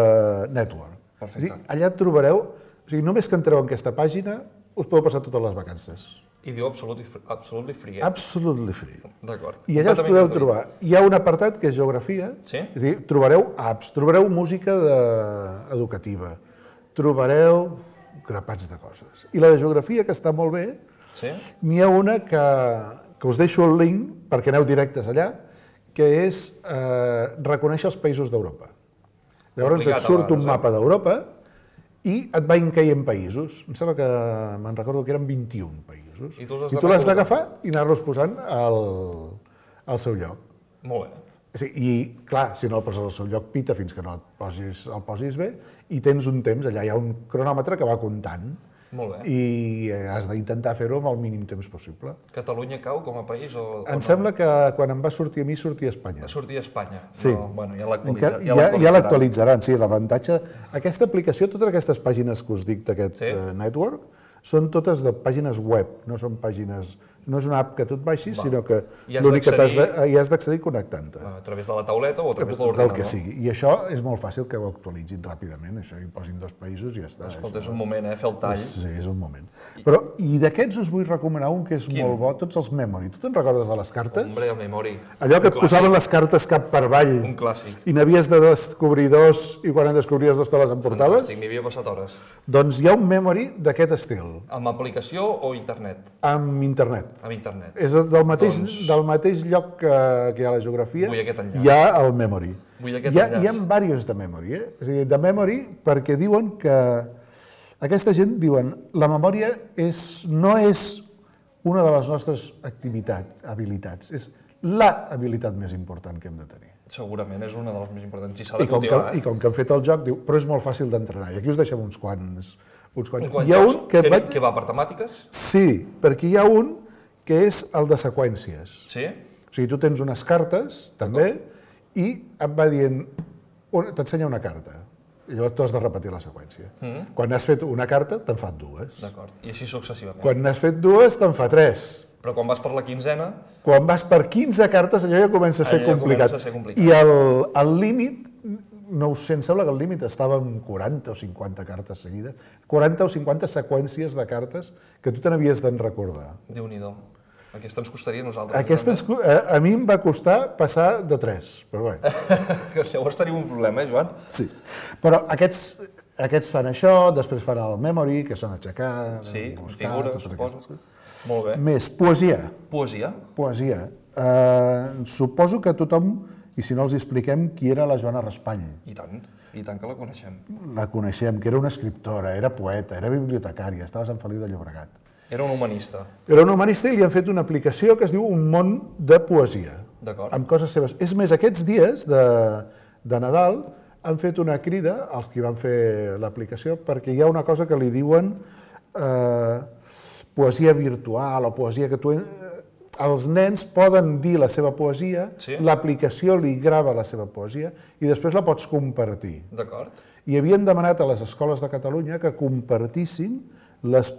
Network. Perfecte. Allà trobareu, només que entreu en aquesta pàgina, us podeu passar totes les vacances. I diu Absolutely Free, Absolutely Free. D'acord. I allà us podeu trobar. Hi ha un apartat que és geografia, és a dir, trobareu apps, trobareu música educativa, trobareu grapats de coses. I la de geografia, que està molt bé, n'hi ha una que us deixo el link perquè aneu directes allà, que és reconèixer els països d'Europa. Llavors et surt un mapa d'Europa i et va incaient països. Em sembla que me'n recordo que eren 21 països. I tu l'has d'agafar i anar-los posant al seu lloc. Molt bé. I, clar, si no el poses al seu lloc, pita fins que no el posis bé i tens un temps, allà hi ha un cronòmetre que va comptant. Molt bé. I has d'intentar fer-ho amb el mínim temps possible. Catalunya cau com a país o Em sembla que quan em va sortir a mi, sortia a Espanya. Sortia a Espanya. Sí. Bueno, ja l'actualitzaran, sí, l'avantatge... Aquesta aplicació, totes aquestes pàgines que us dic d'aquest network, són totes de pàgines web, no són pàgines... No és una app que tu et baixis, sinó que I has l'únic que d'accedir- hi has d'accedir connectant-te. A través de la tauleta o a través de Del l'ordinador. que sigui. I això és molt fàcil que ho actualitzin ràpidament, això hi posin 2 països i ja està. Escolta, és un moment, fer el tall. Sí, és un moment. Però, i d'aquests us vull recomanar un que és molt bo, tots els Memory. Tu te'n recordes de les cartes? Hombre, el Memory. Allò que Un et posaven clàssic. les cartes cap per avall. Un clàssic. I n'havies de descobrir 2 i quan en descobries 2 te les emportaves? Fantàstic, m'hi havia passat hores. Doncs hi ha un Memory d'aquest estil, Amb aplicació o internet? amb internet. Amb internet. És del mateix lloc que hi ha la geografia, Vull aquest enllaç. hi ha el Memory. Vull aquest Hi ha enllaç. diversos de Memory, És a dir, de Memory perquè diuen que... Aquesta gent diuen la memòria no és una de les nostres habilitats, és la habilitat més important que hem de tenir. Segurament és una de les més importants. I s'ha de I com, cultivar, I com que han fet el joc, diu, però és molt fàcil d'entrenar. I aquí us deixem uns quants. Hi ha un que que va per temàtiques? Sí, perquè hi ha un que és el de seqüències. Sí? O sigui, tu tens unes cartes, també, i et va dient, t'ensenya una carta, i llavors tu has de repetir la seqüència. Quan has fet una carta, te'n fa 2. D'acord. I així successivament. Quan n'has fet 2, te'n fa 3. Però quan vas per la quinzena... Quan vas per 15 cartes, allò ja comença a ser complicat. I el límit, no ho sé, em sembla que el límit estava en 40 o 50 cartes seguides, 40 o 50 seqüències de cartes que tu te n'havies d'en recordar. Déu-n'hi-do. Aquesta ens costaria a nosaltres. A mi em va costar passar de 3, però bé. Llavors tenim un problema, Joan? Sí. Però aquests fan això, després fan el Memory, que són aixecar, buscar... figures, suposo. Molt bé. Més, poesia. Poesia? Poesia. Suposo que tothom, i si no els expliquem, qui era la Joana Raspall. I tant que la coneixem. La coneixem, que era una escriptora, era poeta, era bibliotecària, estava a Sant Feliu de Llobregat. Era un humanista. Era un humanista i li han fet una aplicació que es diu Un món de poesia. D'acord. Amb coses seves. És més, aquests dies de Nadal han fet una crida als qui van fer l'aplicació perquè hi ha una cosa que li diuen poesia virtual o poesia que els nens poden dir la seva poesia, l'aplicació li grava la seva poesia i després la pots compartir. D'acord. I havien demanat a les escoles de Catalunya que compartissin els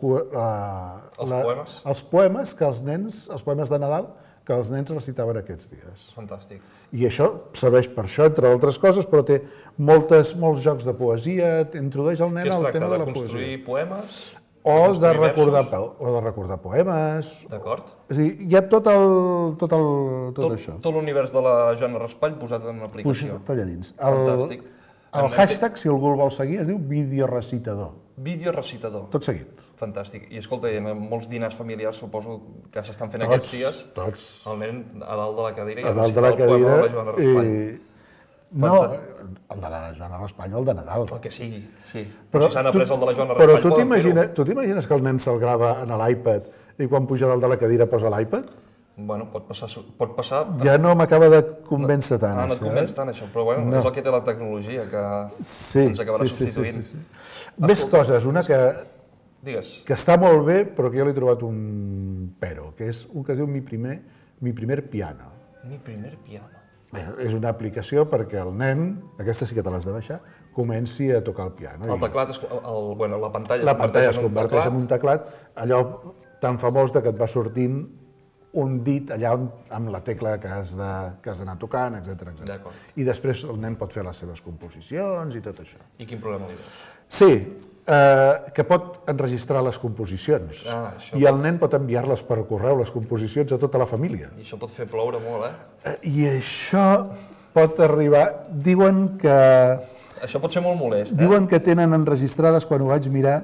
poemes que els poemes de Nadal que els nens recitaven aquests dies. Fantàstic. I això serveix per això, entre altres coses, però té molts jocs de poesia, introdueix el nen al tema de la poesia. Que es tracta de construir poemes? O de recordar poemes. D'acord. És a dir, hi ha tot això. Tot l'univers de la Joana Raspall posat en una aplicació. Tot allà dins. Fantàstic. El hashtag, si algú el vol seguir, es diu videorecitador. Videorecitador. Tot seguit. Fantàstic. I escolta, hi ha molts dinars familiars, suposo, que s'estan fent aquests dies. Tots. El nen a dalt de la cadira i a dalt de la cadira, el poema de la Joana Raspall. No, el de la Joana Raspall o el de Nadal. El que sigui, sí. Però si s'han après el de la Joana Raspall, poden fer-ho. Però tu t'imagines que el nen se'l grava en l'iPad i quan puja dalt de la cadira posa l'iPad? Bueno, pot passar... Ja no m'acaba de convèncer tant, això. No et convenç tant, això, però bueno, és el que té la tecnologia, que ens acabarà substituint. Sí. Més coses, una que està molt bé, però que jo l'he trobat un pero, que és un que es diu Mi primer piano. Mi primer piano. És una aplicació perquè el nen, aquesta sí que te l'has de baixar, comenci a tocar el piano. El teclat, la pantalla es converteix en un teclat, allò tan famós que et va sortint un dit allà amb la tecla que has d'anar tocant, etc. I després el nen pot fer les seves composicions i tot això. I quin problema li veus? Sí, que pot enregistrar les composicions. I el nen pot enviar-les per correu, les composicions, a tota la família. I això pot fer ploure molt, I això pot arribar... Diuen que... Això pot ser molt molest, Diuen que tenen enregistrades, quan ho vaig mirar,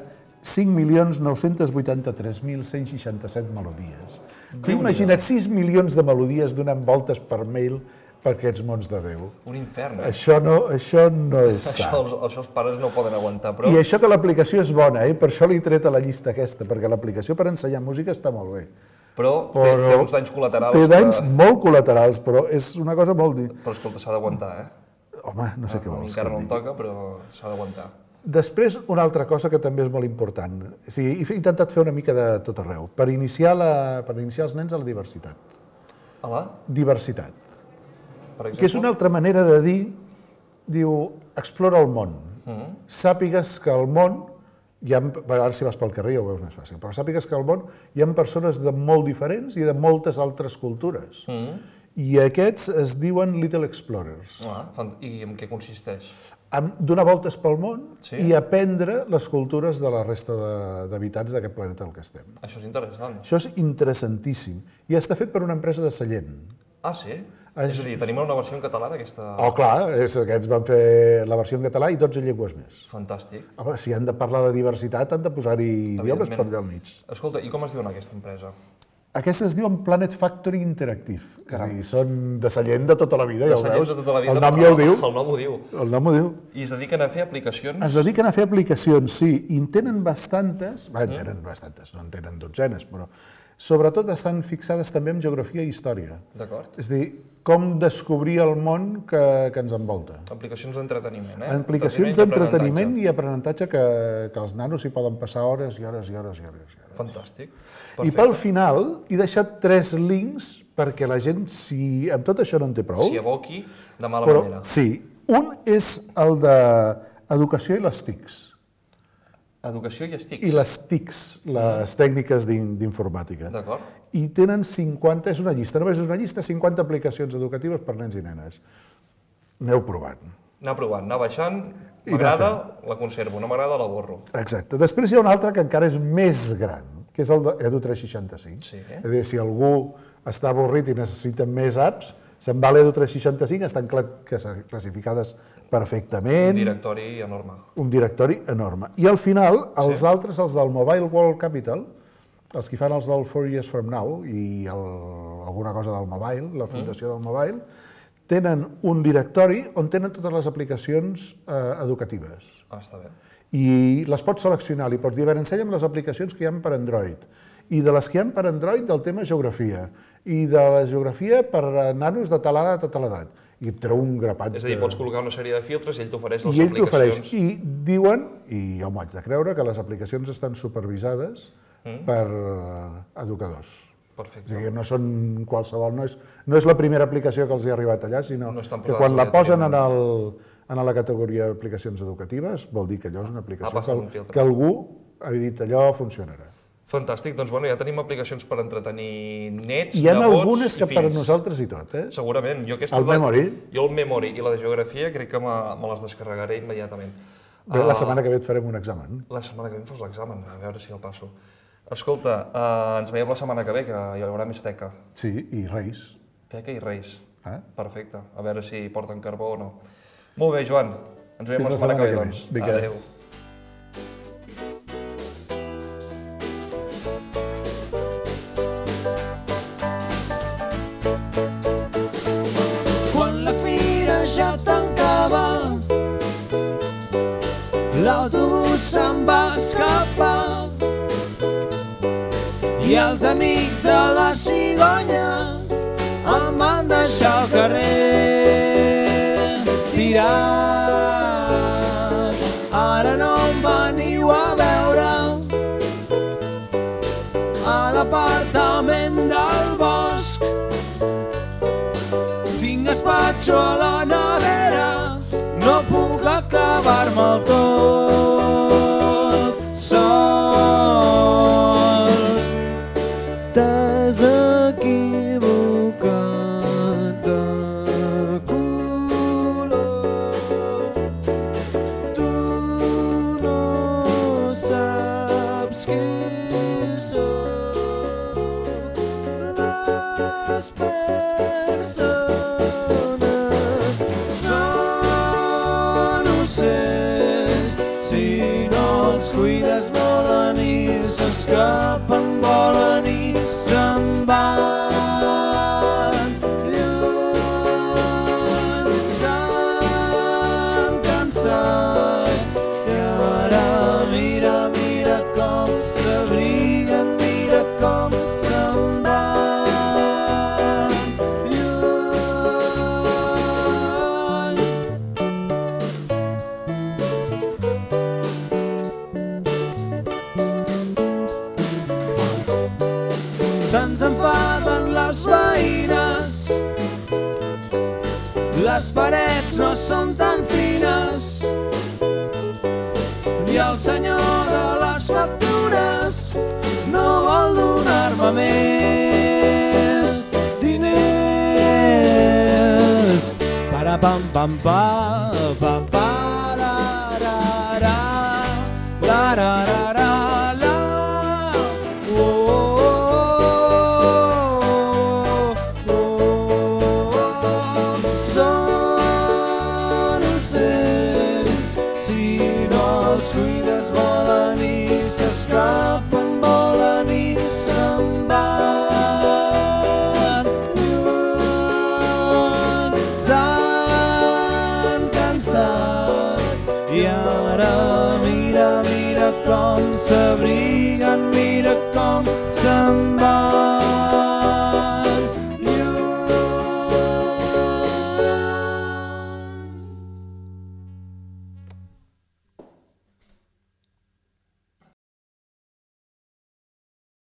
5.983.167 melodies. T'he imaginat 6 milions de melodies donant voltes per mail per aquests mons de Déu. Un infern. Això no és sa. Això els pares no ho poden aguantar, però... I això que l'aplicació és bona, per això l'he tret a la llista aquesta, perquè l'aplicació per ensenyar música està molt bé. Però té uns danys col·laterals. Té danys molt col·laterals, però és una cosa molt... Però escolta, s'ha d'aguantar, Home, no sé què vols. Encara no em toca, però s'ha d'aguantar. Després, una altra cosa que també és molt important. He intentat fer una mica de tot arreu, per iniciar els nens a la diversitat. A la? Diversitat. Per exemple? Que és una altra manera de dir, explora el món. Sàpigues que el món ara si vas pel carrer ja ho veus més fàcil, però sàpigues que al món hi ha persones de molt diferents i de moltes altres cultures. I aquests es diuen Little Explorers. I en què consisteix? Donar voltes pel món i aprendre les cultures de la resta d'habitants d'aquest planeta al que estem. Això és interessant. Això és interessantíssim. I està fet per una empresa de Sallent. Ah, sí? És a dir, tenim una versió en català d'aquesta... Oh, clar, aquests van fer la versió en català i 12 llengües més. Fantàstic. Home, si han de parlar de diversitat, han de posar-hi idiomes per allà al mig. Escolta, i com es diuen aquesta empresa? Aquestes es diuen Planet Factory Interactive. És a dir, són de Sallent de tota la vida, ja ho veus. El nom ja ho diu. El nom ho diu. El nom ho diu. I es dediquen a fer aplicacions? Es dediquen a fer aplicacions, sí. I en tenen bastantes, no en tenen dotzenes, però sobretot estan fixades també en geografia i història. D'acord. És a dir, com descobrir el món que ens envolta. Aplicacions d'entreteniment, eh? Aplicacions d'entreteniment i aprenentatge que els nanos hi poden passar hores i hores i hores i hores. Fantàstic. I pel final he deixat 3 links perquè la gent, si amb tot això no en té prou... S'hi aboqui de mala manera. Sí. Un és el d'educació i les TICs. Educació i les TICs. I les TICs, les tècniques d'informàtica. D'acord. I tenen 50, és una llista, només és una llista, 50 aplicacions educatives per nens i nenes. Aneu provant. Anar provant, anar baixant, m'agrada, la conservo, no m'agrada, la borro. Exacte. Després hi ha un altre que encara és més gran, que és el d'Edu 365. Sí. És a dir, si algú està avorrit i necessita més apps, se'n va a l'Edu 365, estan classificades perfectament. Un directori enorme. Un directori enorme. I al final, els altres, els del Mobile World Capital, els que fan els del 4 Years From Now i alguna cosa del mobile, la fundació del mobile, tenen un directori on tenen totes les aplicacions educatives. Ah, està bé. I les pots seleccionar, li pots dir, a veure, ensenya'm les aplicacions que hi ha per Android, i de les que hi ha per Android del tema geografia, i de la geografia per nanos de tal edat a tal edat. I et treu un grapat. És a dir, pots col·locar una sèrie de filtres i ell t'ofereix les aplicacions. I ell t'ofereix. I diuen, i jo m'ho haig de creure, que les aplicacions estan supervisades per educadors. Perfecte. És a dir, no són qualsevol, no és la primera aplicació que els hi ha arribat allà, sinó que quan la posen en la categoria d'aplicacions educatives vol dir que allò és una aplicació que algú ha dit allò funcionarà. Fantàstic, doncs bueno, ja tenim aplicacions per entretenir nets, hi ha nebots algunes que i fills. Per nosaltres i tot, eh? Segurament. El Memory. Jo el Memory i la de geografia crec que me les descarregaré immediatament. Bé, la setmana que ve et farem un examen. La setmana que ve em fas l'examen, a veure si el passo. Escolta, ens veiem la setmana que ve, que hi haurà més teca. Sí, i Reis. Teca i Reis. Perfecte. A veure si porten carbó o no. Molt bé, Joan. Ens veiem la setmana que ve, doncs. Adéu. Quan la fira ja tancava, l'autobús se'n va escapar i els amics de la cigonya el van deixar al carrer tirat. Ara no em veniu a veure a l'apartament del bosc. Tinc espatxo a la nevera, no puc acabar-me'l tot sol. T'has equivocat de color, tu no saps qui sóc. Les persones són ocells, si no els cuides volen i s'escapen, volen i se'n van lluny, s'han cansat i ara mira, mira com s'abriguen, mira com se'n van lluny. Se'ns enfaden les veïnes, les parets no són tan fines i el senyor de la les factures, no vol donar-me més diners. Para pam pam pa pa pa la ra ra la ra ra ra la oh, oh, oh, oh. Són ocells, si no els cuides volen i s'escapen, volen i se'n van lluny. S'han cansat i ara mira, mira com s'abrien